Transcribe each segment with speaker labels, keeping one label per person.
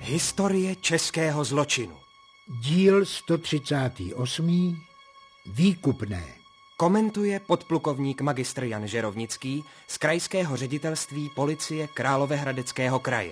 Speaker 1: Historie českého zločinu.
Speaker 2: Díl 138. Výkupné.
Speaker 1: Komentuje podplukovník magistr Jan Žerovnický z Krajského ředitelství policie Královéhradeckého kraje.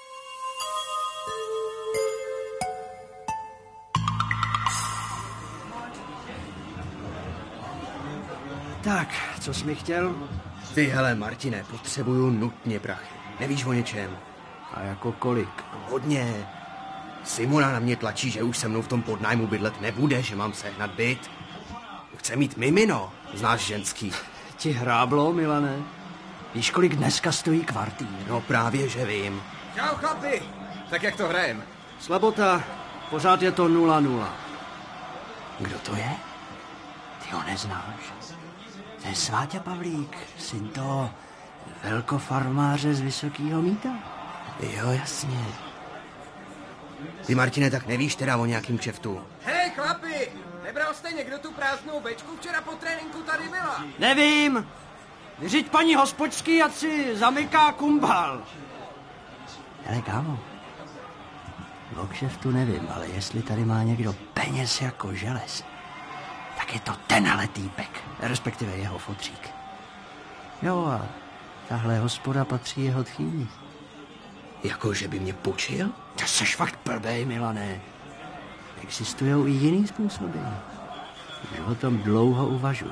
Speaker 3: Tak, co jsi mi chtěl?
Speaker 4: Ty, hele, Martine, potřebuju nutně prachy. Nevíš o něčem?
Speaker 3: A jako kolik?
Speaker 4: Hodně. Simona na mě tlačí, že už se mnou v tom podnájmu bydlet nebude, že mám sehnat byt. Chce mít mimino, znáš ženský.
Speaker 3: Ti hráblo, Milane? Víš, kolik dneska stojí kvartýr?
Speaker 4: No právě, že vím.
Speaker 5: Čau, chlapi. Tak jak to hrajem?
Speaker 3: Slabota, pořád je to 0-0.
Speaker 4: Kdo to je?
Speaker 3: Ty ho neznáš? To je Sváťa Pavlík, syn toho velkofarmáře z Vysokýho Mýta.
Speaker 4: Jo, jasně. Ty, Martine, tak nevíš teda o nějakým kšeftu?
Speaker 5: Hej, chlapi, nebral jste někdo tu prázdnou bečku? Včera po tréninku tady byla.
Speaker 3: Nevím. Vyřiď paní hospodský, ať si zamyká kumbal. Hele, kámo, o kšeftu nevím, ale jestli tady má někdo peněz jako želez, tak je to tenhle týpek, respektive jeho fotřík. Jo, a tahle hospoda patří jeho tchýni.
Speaker 4: Jako, že by mě počil?
Speaker 3: To seš fakt blbej, Milané. Existujou i jiný způsoby. Už o tom dlouho uvažuji.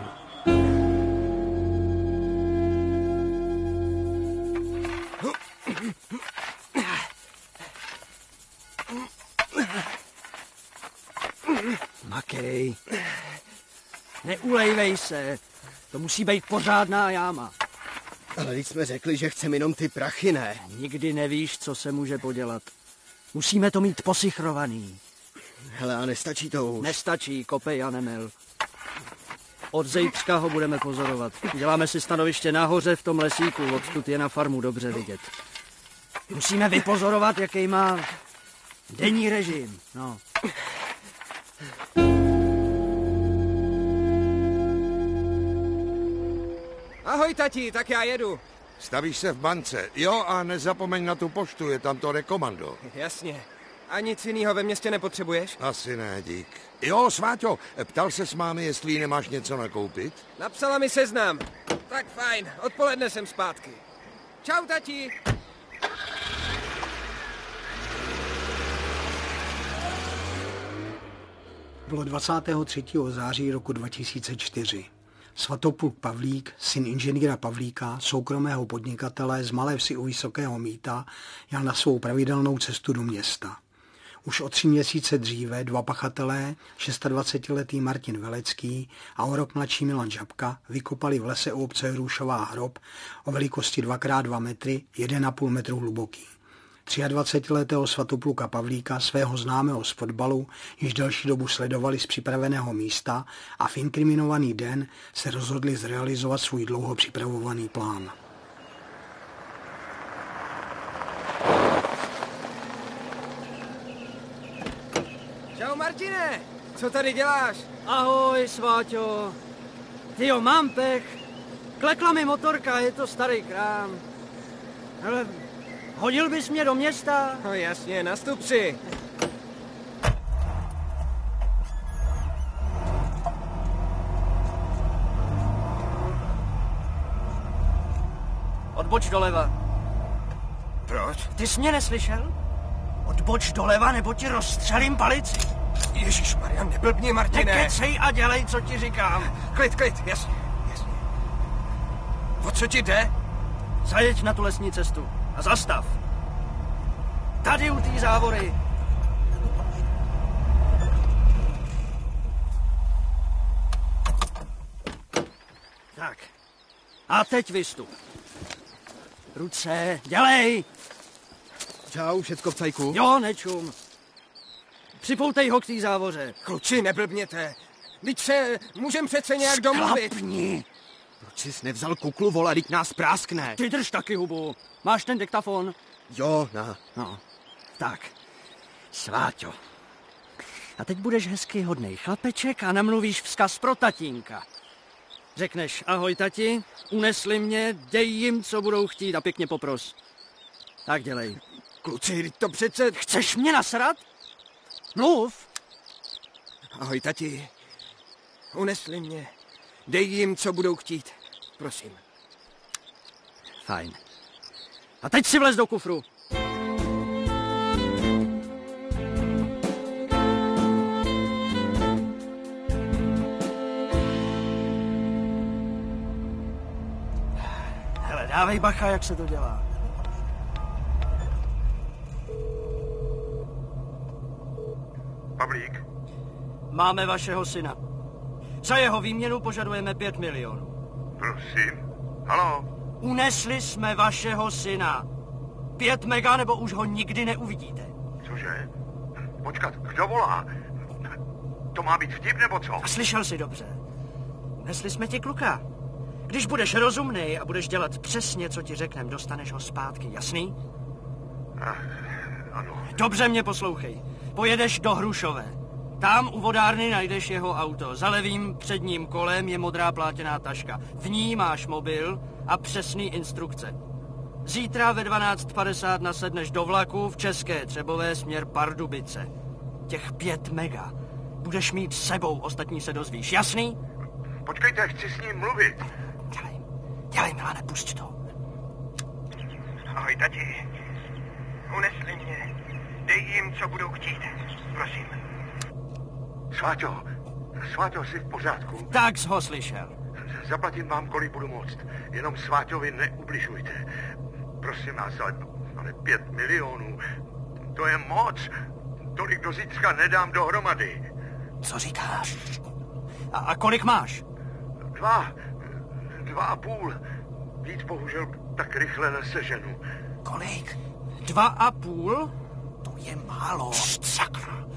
Speaker 3: Makej. Neulejvej se. To musí být pořádná jáma.
Speaker 4: Ale když jsme řekli, že chceme jenom ty prachy, ne?
Speaker 3: Nikdy nevíš, co se může podělat. Musíme to mít posichrovaný.
Speaker 4: Hele, a nestačí to už.
Speaker 3: Nestačí, kopej a nemil. Od zítřka ho budeme pozorovat. Děláme si stanoviště nahoře v tom lesíku, odtud je na farmu dobře vidět. Musíme vypozorovat, jaký má denní režim. No.
Speaker 5: Ahoj, tati, tak já jedu.
Speaker 6: Stavíš se v bance. Jo, a nezapomeň na tu poštu, je tam to rekomando.
Speaker 5: Jasně. A nic jinýho ve městě nepotřebuješ?
Speaker 6: Asi ne, dík. Jo, Sváťo, ptal se s mámi, jestli jí nemáš něco nakoupit?
Speaker 5: Napsala mi seznam. Tak fajn, odpoledne jsem zpátky. Čau, tati.
Speaker 2: Bylo 23. září roku 2004. Svatopluk Pavlík, syn inženýra Pavlíka, soukromého podnikatele z malé vsi u Vysokého Mýta, jel na svou pravidelnou cestu do města. Už o 3 měsíce dříve dva pachatelé, 26letý Martin Velecký a o rok mladší Milan Žabka, vykopali v lese u obce Hrušová hrob o velikosti 2x2 metry, 1,5 metru hluboký. 23letého Svatopluka Pavlíka, svého známého z fotbalu, již delší dobu sledovali z připraveného místa a v inkriminovaný den se rozhodli zrealizovat svůj dlouho připravovaný plán.
Speaker 5: Čau, Martine. Co tady děláš?
Speaker 3: Ahoj, Sváťo. Tyjo, mám pech. Klekla mi motorka, je to starý krám. Hele, hodil bys mě do města?
Speaker 5: No jasně, nastup si.
Speaker 3: Odboč doleva.
Speaker 5: Proč?
Speaker 3: Ty jsi mě neslyšel? Odboč doleva, nebo ti rozstřelím palici.
Speaker 5: Ježišmarja, neblbni, Martine.
Speaker 3: Nekecej a dělej, co ti říkám.
Speaker 5: Klid, jasně. O co ti jde?
Speaker 3: Zajeď na tu lesní cestu a zastav. Tady u té závory. Tak. A teď vystup. Ruce, dělej.
Speaker 4: Čau, všecko v cajku?
Speaker 3: Jo, nečum. Připoutej ho k té závoře.
Speaker 5: Kluči, neblbněte. Vždyť se můžem přece nějak domluvit.
Speaker 3: Sklapni.
Speaker 4: Proč jsi nevzal kuklu, vole, teď nás práskne?
Speaker 3: Ty drž taky hubu. Máš ten diktafon?
Speaker 4: Jo, na.
Speaker 3: No, tak. Sváťo. A teď budeš hezký hodnej chlapeček a namluvíš vzkaz pro tatínka. Řekneš, ahoj tati, unesli mě, dej jim, co budou chtít a pěkně popros. Tak dělej.
Speaker 5: Kluci, to přece...
Speaker 3: Chceš mě nasrat? Mluv.
Speaker 5: Ahoj, tati. Unesli mě. Dej jim, co budou chtít. Prosím.
Speaker 3: Fajn. A teď si vlez do kufru. Hele, dávej bacha, jak se to dělá.
Speaker 6: Pavlík?
Speaker 3: Máme vašeho syna. Za jeho výměnu požadujeme 5 milionů.
Speaker 6: Prosím. Haló?
Speaker 3: Unesli jsme vašeho syna. 5 mega, nebo už ho nikdy neuvidíte.
Speaker 6: Cože? Počkat, kdo volá? To má být vtip, nebo co?
Speaker 3: A slyšel jsi dobře. Unesli jsme ti kluka. Když budeš rozumnej a budeš dělat přesně, co ti řeknem, dostaneš ho zpátky, jasný?
Speaker 6: Ano.
Speaker 3: Dobře mě poslouchej. Pojedeš do Hrušové. Tam u vodárny najdeš jeho auto. Za levým předním kolem je modrá plátěná taška. V ní máš mobil a přesný instrukce. Zítra ve 12:50 nasedneš do vlaku v České Třebové směr Pardubice. Těch 5 mega budeš mít s sebou, ostatní se dozvíš, jasný?
Speaker 6: Počkejte, chci s ním mluvit.
Speaker 3: Dělej, Milane, pusť to.
Speaker 5: Ahoj, tati. Unesli mě. Dej jim, co budou chtít. Prosím.
Speaker 6: Sváťo, jsi v pořádku?
Speaker 3: Tak jsi ho slyšel.
Speaker 6: Zaplatím vám, kolik budu moct. Jenom Sváťovi neubližujte. Prosím vás, ale 5 milionů, to je moc. Tolik do zítřka nedám dohromady.
Speaker 3: Co říkáš? A kolik máš?
Speaker 6: 2,5. Víc bohužel tak rychle neseženu.
Speaker 3: Kolik? 2,5? To je málo. Sakra.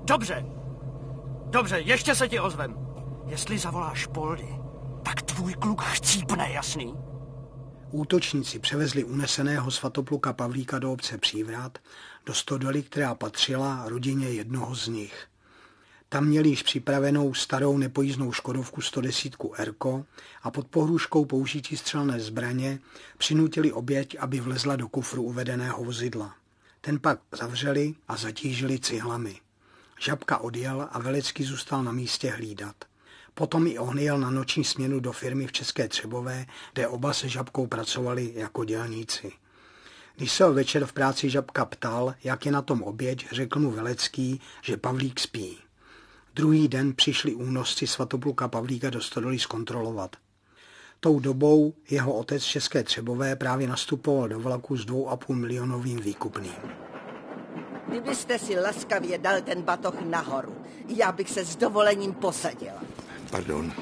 Speaker 3: Dobře, ještě se ti ozvem. Jestli zavoláš Poldy, tak tvůj kluk chcípne, jasný?
Speaker 2: Útočníci převezli uneseného Svatopluka Pavlíka do obce Přívrat, do stodoly, která patřila rodině jednoho z nich. Tam měli již připravenou starou nepojízdnou Škodovku 110 Erko a pod pohrůžkou použití střelné zbraně přinutili oběť, aby vlezla do kufru uvedeného vozidla. Ten pak zavřeli a zatížili cihlami. Žabka odjel a Velecký zůstal na místě hlídat. Potom i on jel na noční směnu do firmy v České Třebové, kde oba se Žabkou pracovali jako dělníci. Když se ho večer v práci Žabka ptal, jak je na tom oběť, řekl mu Velecký, že Pavlík spí. Druhý den přišli únosci Svatopluka Pavlíka do stodoly zkontrolovat. Tou dobou jeho otec České Třebové právě nastupoval do vlaku s 2,5 milionovým výkupným.
Speaker 7: Kdybyste si laskavě dal ten batoh nahoru, já bych se s dovolením posadila.
Speaker 6: Pardon.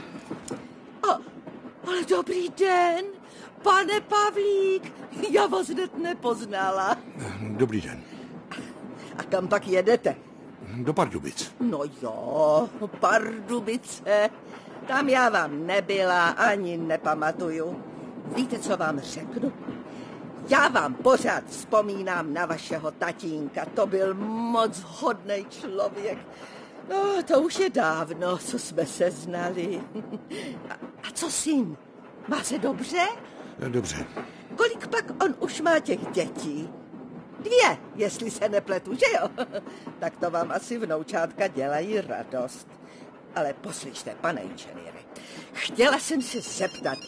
Speaker 7: Ale dobrý den, pane Pavlík, já vás hned nepoznala.
Speaker 6: Dobrý den.
Speaker 7: A kam pak jedete?
Speaker 6: Do Pardubic.
Speaker 7: No jo, Pardubice, tam já vám nebyla, ani nepamatuju. Víte, co vám řeknu? Já vám pořád vzpomínám na vašeho tatínka, to byl moc hodnej člověk. No, to už je dávno, co jsme se znali. A co syn? Má se dobře?
Speaker 6: Dobře.
Speaker 7: Kolik pak on už má těch dětí? 2, jestli se nepletu, že jo? Tak to vám asi vnoučátka dělají radost. Ale poslyšte, pane inženýre, chtěla jsem se zeptat.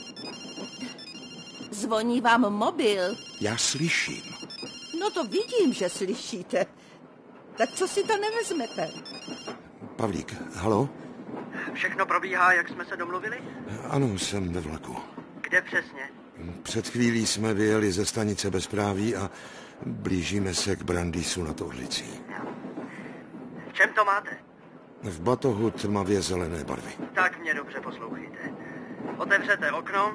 Speaker 7: Zvoní vám mobil?
Speaker 6: Já slyším.
Speaker 7: No to vidím, že slyšíte. Tak co si to nevezmete?
Speaker 6: Pavlík, halo?
Speaker 3: Všechno probíhá, jak jsme se domluvili?
Speaker 6: Ano, jsem ve vlaku.
Speaker 3: Kde přesně?
Speaker 6: Před chvílí jsme vyjeli ze stanice Bezpráví a blížíme se k Brandýsu nad Orlicí.
Speaker 3: V čem to máte?
Speaker 6: V batohu tmavě zelené barvy.
Speaker 3: Tak mě dobře poslouchejte. Otevřete okno.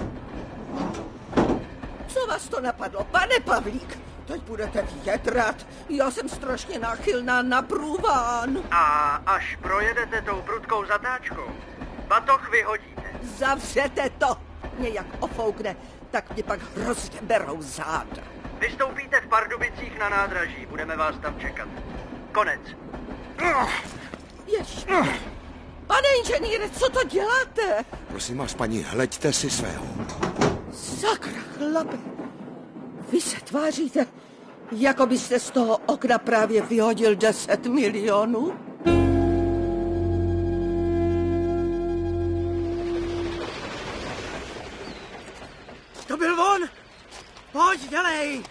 Speaker 7: Co vás to napadlo, pane Pavlík? Teď budete větrat. Já jsem strašně náchylná na průván.
Speaker 3: A až projedete tou prudkou zatáčkou, batoh vyhodíte.
Speaker 7: Zavřete to. Mě jak ofoukne, tak mě pak hrozně berou záda.
Speaker 3: Vystoupíte v Pardubicích na nádraží, budeme vás tam čekat. Konec.
Speaker 7: Ježiš. Pane inženýre, co to děláte?
Speaker 6: Prosím vás, paní, hleďte si svého.
Speaker 7: Sakra, chlape. Vy se tváříte, Jako byste z toho okna právě vyhodil 10 milionů?
Speaker 3: To byl on! Pojď, dělej!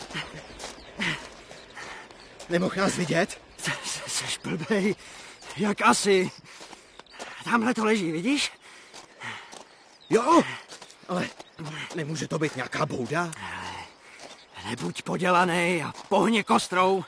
Speaker 4: Nemohl nás vidět?
Speaker 3: Jseš blbej, jak asi. Tamhle to leží, vidíš?
Speaker 4: Jo, ale nemůže to být nějaká bouda?
Speaker 3: Nebuď podělanej a pohni kostrou.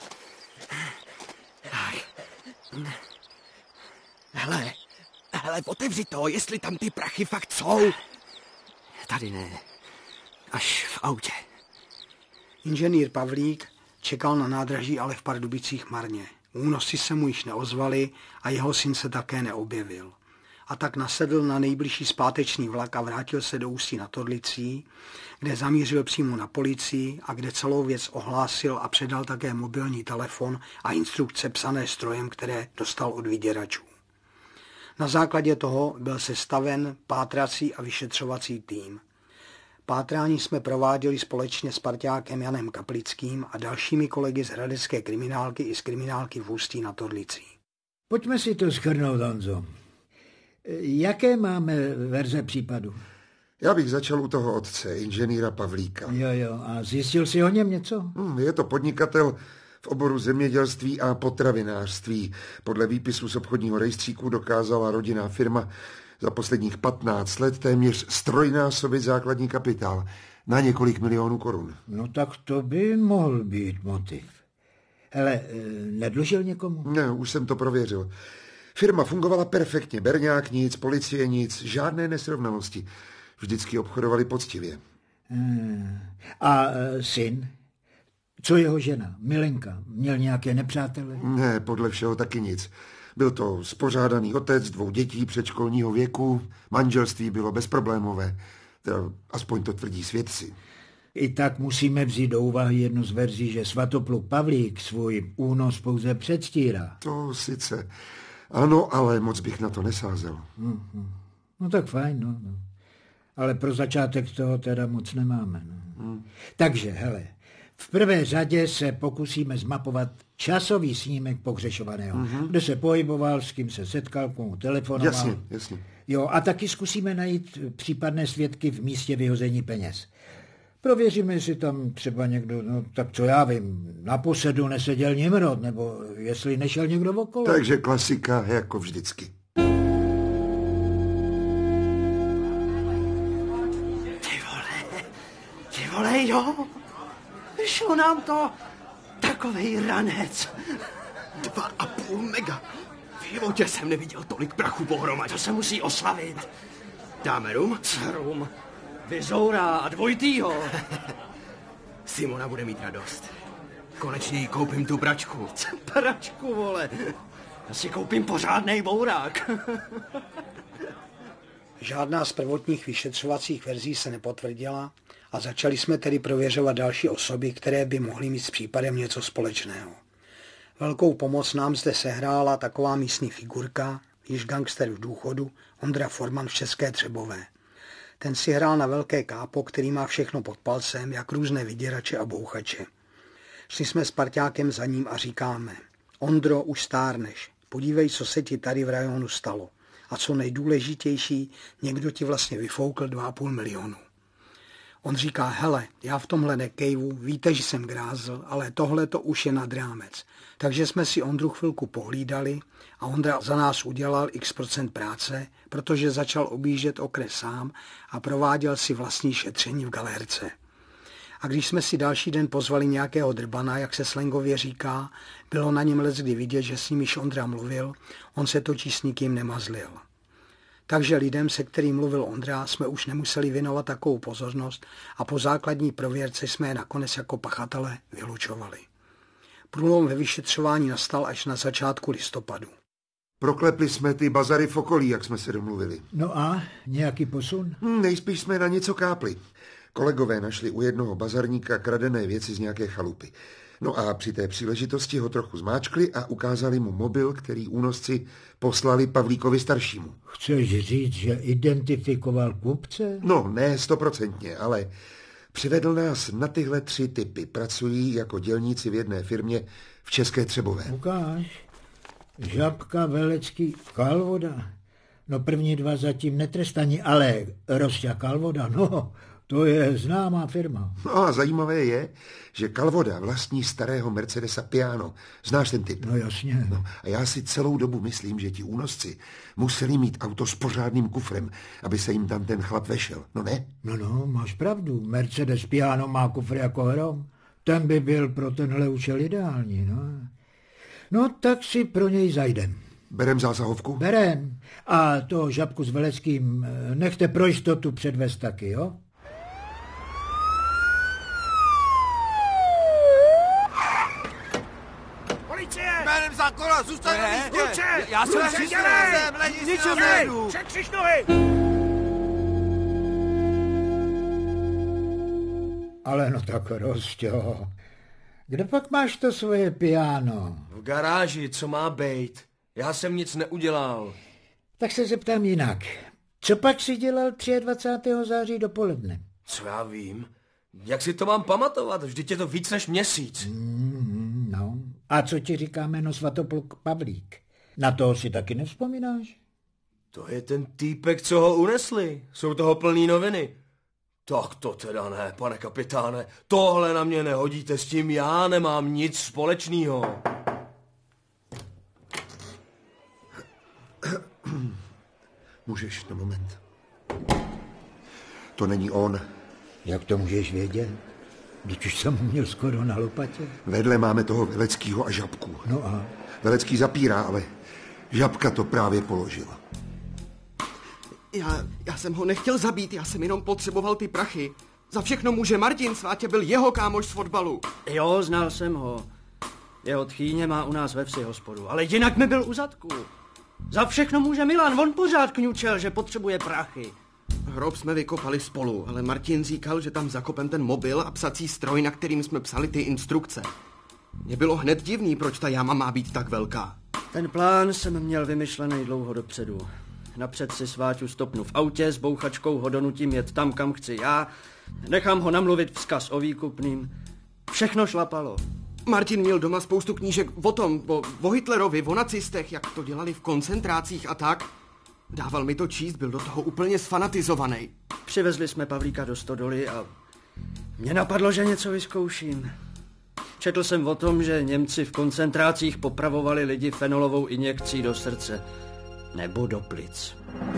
Speaker 4: Hele, otevři to, jestli tam ty prachy fakt jsou.
Speaker 3: Tady ne, až v autě.
Speaker 2: Inženýr Pavlík čekal na nádraží, ale v Pardubicích marně. Únosci se mu již neozvali a jeho syn se také neobjevil. A tak nasedl na nejbližší zpáteční vlak a vrátil se do Ústí nad Orlicí, kde zamířil přímo na policii a kde celou věc ohlásil a předal také mobilní telefon a instrukce psané strojem, které dostal od vyděračů. Na základě toho byl sestaven pátrací a vyšetřovací tým. Pátrání jsme prováděli společně s parťákem Janem Kaplickým a dalšími kolegy z hradecké kriminálky i z kriminálky v Ústí nad Orlicí.
Speaker 8: Pojďme si to shrnout, Honzo. Jaké máme verze případu?
Speaker 9: Já bych začal u toho otce, inženýra Pavlíka.
Speaker 8: Jo, a zjistil jsi o něm něco?
Speaker 9: Je to podnikatel v oboru zemědělství a potravinářství. Podle výpisu z obchodního rejstříku dokázala rodinná firma za posledních 15 let téměř strojnásobit základní kapitál na několik milionů korun.
Speaker 8: No tak to by mohl být motiv. Hele, nedlužil někomu?
Speaker 9: Ne, už jsem to prověřil. Firma fungovala perfektně, berňák nic, policie nic, žádné nesrovnalosti. Vždycky obchodovali poctivě.
Speaker 8: A syn? Co jeho žena, Milenka? Měl nějaké nepřátele?
Speaker 9: Ne, podle všeho taky nic. Byl to spořádaný otec 2 dětí předškolního věku, manželství bylo bezproblémové. Aspoň to tvrdí svědci.
Speaker 8: I tak musíme vzít do úvahy jednu z verzí, že svatopluk Pavlík svůj únos pouze předstírá.
Speaker 9: To sice. Ano, ale moc bych na to nesázel.
Speaker 8: No tak fajn, no. Ale pro začátek toho teda moc nemáme. No. Takže, hele, v prvé řadě se pokusíme zmapovat časový snímek pohřešovaného, kde se pohyboval, s kým se setkal, komu telefonoval.
Speaker 9: Jasně.
Speaker 8: Jo, a taky zkusíme najít případné svědky v místě vyhození peněz. Prověříme, jestli tam třeba někdo, no tak co já vím, na posedu neseděl Nimrod, nebo jestli nešel někdo okolo.
Speaker 9: Takže klasika jako vždycky.
Speaker 3: Ty vole, jo, vyšlo nám to takovej ranec.
Speaker 4: 2,5 mega. V životě jsem neviděl tolik prachu pohromadě.
Speaker 3: To se musí oslavit.
Speaker 4: Dáme rum?
Speaker 3: Rum. Vyzoura a dvojitýho.
Speaker 4: Simona bude mít radost. Konečně jí koupím tu pračku.
Speaker 3: Pračku, vole. Já si koupím pořádnej bourák.
Speaker 2: Žádná z prvotních vyšetřovacích verzí se nepotvrdila a začali jsme tedy prověřovat další osoby, které by mohly mít s případem něco společného. Velkou pomoc nám zde sehrála taková místní figurka, již gangster v důchodu, Ondra Forman v České Třebové. Ten si hrál na velké kápo, který má všechno pod palcem, jak různé vyděrače a bouchače. Šli jsme s parťákem za ním a říkáme: Ondro, už stárneš, podívej, co se ti tady v rajonu stalo. A co nejdůležitější, někdo ti vlastně vyfoukl 2,5 milionu. On říká: hele, já v tomhle nekejvu, víte, že jsem grázl, ale tohle to už je nad rámec. Takže jsme si Ondru chvilku pohlídali a Ondra za nás udělal x% práce, protože začal objíždět okres sám a prováděl si vlastní šetření v galérce. A když jsme si další den pozvali nějakého drbana, jak se slangově říká, bylo na něm leckdy vidět, že s ním již Ondra mluvil, on se totiž s nikým nemazlil. Takže lidem, se kterým mluvil Ondra, jsme už nemuseli věnovat takovou pozornost a po základní prověrce jsme je nakonec jako pachatele vylučovali. Průlom ve vyšetřování nastal až na začátku listopadu.
Speaker 9: Proklepli jsme ty bazary v okolí, jak jsme se domluvili.
Speaker 8: No a nějaký posun?
Speaker 9: Nejspíš jsme na něco kápli. Kolegové našli u jednoho bazarníka kradené věci z nějaké chalupy. No a při té příležitosti ho trochu zmáčkli a ukázali mu mobil, který únosci poslali Pavlíkovi staršímu.
Speaker 8: Chceš říct, že identifikoval kupce?
Speaker 9: No, ne 100%, ale Přivedl nás na tyhle 3 typy. Pracují jako dělníci v jedné firmě v České Třebové.
Speaker 8: Ukáž. Žabka, Velecký, Kalvoda. No první 2 zatím netrestaní, ale Rosťa Kalvoda, no, to je známá firma.
Speaker 9: No a zajímavé je, že Kalvoda vlastní starého Mercedesa Piano. Znáš ten typ?
Speaker 8: No jasně.
Speaker 9: No, a já si celou dobu myslím, že ti únosci museli mít auto s pořádným kufrem, aby se jim tam ten chlap vešel. No ne?
Speaker 8: No, máš pravdu. Mercedes Piano má kufr jako hrom. Ten by byl pro tenhle účel ideální, no. No, tak si pro něj zajdem.
Speaker 9: Berem zásahovku?
Speaker 8: Berem. A to Žabku s Veleckým nechte pro jistotu předvést taky, jo?
Speaker 5: Policie!
Speaker 4: Jménem zákona, zůstaň na místě!
Speaker 5: Kluče! Já jsem
Speaker 4: přistřelil!
Speaker 5: Nic se nejdu! Překřiž nohy!
Speaker 8: Ale no tak Rosťo, kde pak máš to svoje piano?
Speaker 5: V garáži, co má bejt? Já jsem nic neudělal.
Speaker 8: Tak se zeptám jinak. Co pak si dělal 23. září dopoledne?
Speaker 5: Co já vím? Jak si to mám pamatovat? Vždyť je to víc než měsíc.
Speaker 8: No, a co ti říká jméno Svatopluk Pavlík? Na toho si taky nevzpomínáš?
Speaker 5: To je ten týpek, co ho unesli. Jsou toho plný noviny. Tak to teda ne, pane kapitáne. Tohle na mě nehodíte, s tím já nemám nic společného.
Speaker 9: Můžeš na moment. To není on.
Speaker 8: Jak to můžeš vědět? Když už jsem měl skoro na lopatě.
Speaker 9: Vedle máme toho Veleckýho a Žabku.
Speaker 8: No a?
Speaker 9: Velecký zapírá, ale Žabka to právě položila.
Speaker 4: Já jsem ho nechtěl zabít, já jsem jenom potřeboval ty prachy. Za všechno může Martin, Svátě byl jeho kámoš z fotbalu.
Speaker 3: Jo, znal jsem ho. Jeho tchýně má u nás ve vsi hospodu, ale jinak mi byl u zadku. Za všechno může Milan, on pořád kňučel, že potřebuje prachy.
Speaker 4: Hrob jsme vykopali spolu, ale Martin říkal, že tam zakopem ten mobil a psací stroj, na kterým jsme psali ty instrukce. Mně bylo hned divný, proč ta jáma má být tak velká.
Speaker 3: Ten plán jsem měl vymyšlený dlouho dopředu. Napřed si Sváťu stopnu v autě, s bouchačkou ho donutím jet tam, kam chci já, nechám ho namluvit vzkaz o výkupným. Všechno šlapalo.
Speaker 4: Martin měl doma spoustu knížek o tom, o Hitlerovi, o nacistech, jak to dělali v koncentrácích a tak. Dával mi to číst, byl do toho úplně sfanatizovaný.
Speaker 3: Přivezli jsme Pavlíka do stodoly a mě napadlo, že něco vyzkouším. Četl jsem o tom, že Němci v koncentrácích popravovali lidi fenolovou injekcí do srdce. Nebo do plic.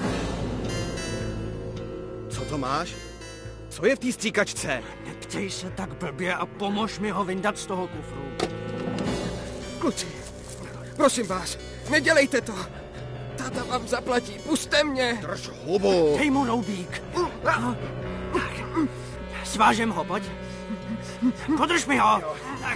Speaker 4: Co to máš? Co je v té stříkačce?
Speaker 3: Neptej se tak blbě a pomož mi ho vyndat z toho kufru.
Speaker 5: Kluci, prosím vás, nedělejte to. Táta vám zaplatí, pusťte mě.
Speaker 4: Drž hubu.
Speaker 3: Dej mu noubík. Tak, svážem ho, pojď. Podrž mi ho. Tak.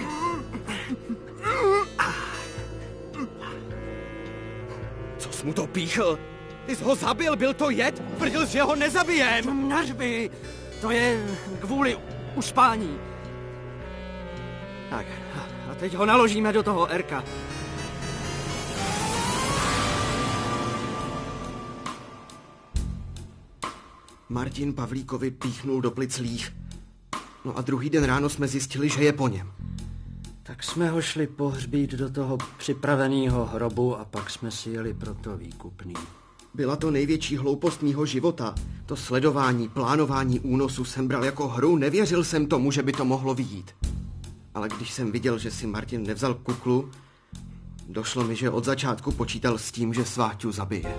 Speaker 4: Co jsi mu to píchl? Ty jsi ho zabil, byl to jed? Tvrdil, že ho nezabijem.
Speaker 3: Nařby, to je kvůli uspání. Tak, a teď ho naložíme do toho Erka.
Speaker 4: Martin Pavlíkovi píchnul do plic líh. No a druhý den ráno jsme zjistili, že je po něm.
Speaker 3: Tak jsme ho šli pohřbít do toho připraveného hrobu a pak jsme si jeli pro to výkupný.
Speaker 4: Byla to největší hloupost mýho života. To sledování, plánování únosu jsem bral jako hru, nevěřil jsem tomu, že by to mohlo vyjít. Ale když jsem viděl, že si Martin nevzal kuklu, došlo mi, že od začátku počítal s tím, že Sváťu zabije.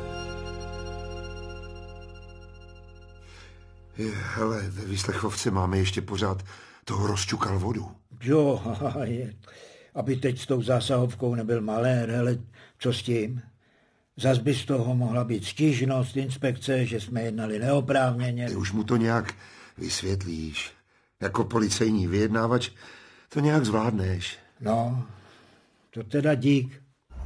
Speaker 9: Hele, ve výslechovce máme ještě pořád toho Rosťu Kalvodu.
Speaker 8: Jo, je. Aby teď s tou zásahovkou nebyl malér, hele, co s tím? Zas by z toho mohla být stížnost inspekce, že jsme jednali neoprávněně.
Speaker 9: Ty už mu to nějak vysvětlíš. Jako policejní vyjednávač to nějak zvládneš.
Speaker 8: No, to teda dík.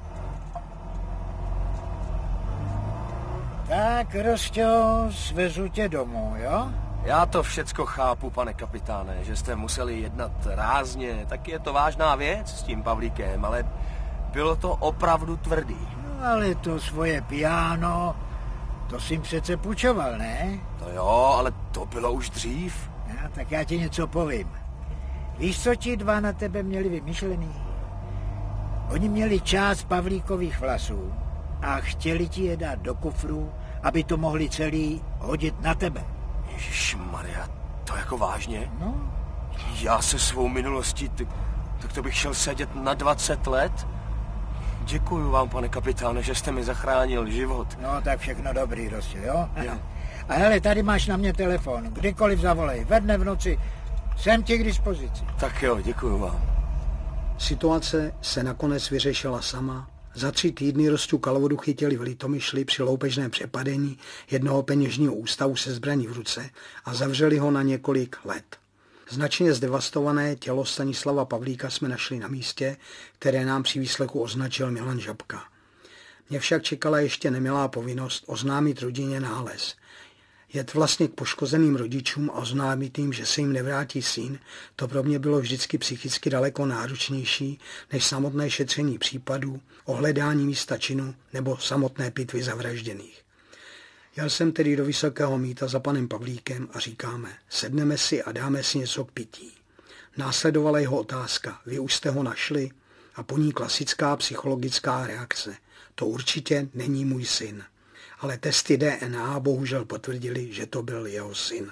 Speaker 8: Tak, Rosťo, svezu tě domů, jo?
Speaker 5: Já to všecko chápu, pane kapitáne, že jste museli jednat rázně, tak je to vážná věc s tím Pavlíkem, ale bylo to opravdu tvrdý.
Speaker 8: No, ale to svoje piano, to jsi jim přece půjčoval, ne?
Speaker 5: To jo, ale to bylo už dřív.
Speaker 8: No, tak já ti něco povím. Víš, co ti dva na tebe měli vymyšlený? Oni měli část Pavlíkových vlasů a chtěli ti je dát do kufru, aby to mohli celý hodit na tebe.
Speaker 5: Ježišmarja, to jako vážně?
Speaker 8: No.
Speaker 5: Já se svou minulostí, tak to bych šel sedět na 20 let? Děkuju vám, pane kapitáne, že jste mi zachránil život.
Speaker 8: No, tak všechno dobrý, Rostě, jo? A hele, tady máš na mě telefon, kdykoliv zavolej, ve dne, v noci, jsem ti k dispozici.
Speaker 5: Tak jo, děkuju vám.
Speaker 2: Situace se nakonec vyřešila sama. Za 3 týdny Rostu Kalvodu chytili v Litomyšli při loupežném přepadení jednoho peněžního ústavu se zbraní v ruce a zavřeli ho na několik let. Značně zdevastované tělo Stanislava Pavlíka jsme našli na místě, které nám při výslechu označil Milan Žabka. Mě však čekala ještě nemilá povinnost oznámit rodině nález. Jet vlastně k poškozeným rodičům a oznámit jim, že se jim nevrátí syn, to pro mě bylo vždycky psychicky daleko náročnější než samotné šetření případů, ohledání místa činu nebo samotné pitvy zavražděných. Jel jsem tedy do Vysokého Mýta za panem Pavlíkem a říkáme, sedneme si a dáme si něco k pití. Následovala jeho otázka, vy už jste ho našli? A po ní klasická psychologická reakce, to určitě není můj syn. Ale testy DNA bohužel potvrdili, že to byl jeho syn.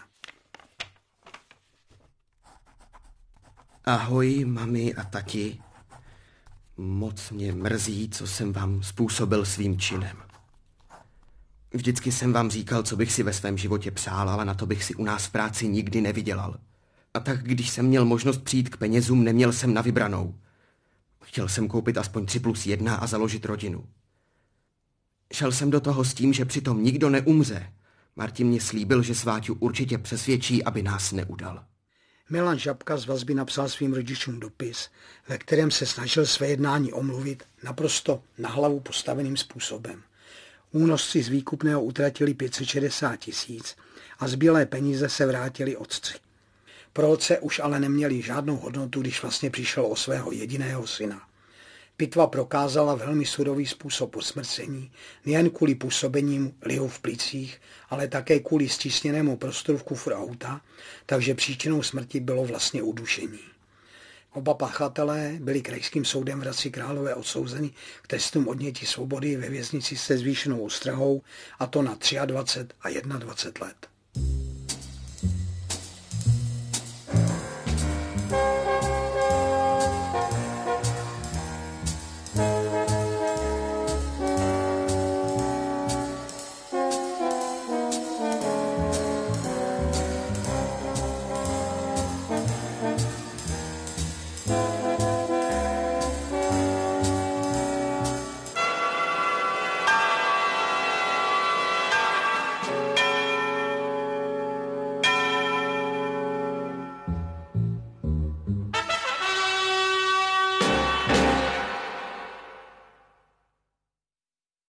Speaker 4: Ahoj, mami a tati. Moc mě mrzí, co jsem vám způsobil svým činem. Vždycky jsem vám říkal, co bych si ve svém životě přál, ale na to bych si u nás v práci nikdy nevydělal. A tak, když jsem měl možnost přijít k penězům, neměl jsem na vybranou. Chtěl jsem koupit aspoň 3+1 a založit rodinu. Šel jsem do toho s tím, že přitom nikdo neumře. Martin mě slíbil, že Sváťu určitě přesvědčí, aby nás neudal.
Speaker 2: Milan Žabka z vazby napsal svým rodičům dopis, ve kterém se snažil své jednání omluvit naprosto na hlavu postaveným způsobem. Únosci z výkupného utratili 560 000 a zbylé peníze se vrátili otci. Pro otce už ale neměli žádnou hodnotu, když vlastně přišel o svého jediného syna. Pitva prokázala velmi surový způsob usmrcení, nejen kvůli působením lihu v plicích, ale také kvůli stísněnému prostoru v kufru auta, takže příčinou smrti bylo vlastně udušení. Oba pachatelé byli krajským soudem v Hradci Králové odsouzeni k trestům odnětí svobody ve věznici se zvýšenou ostrahou, a to na 23 a 21 let.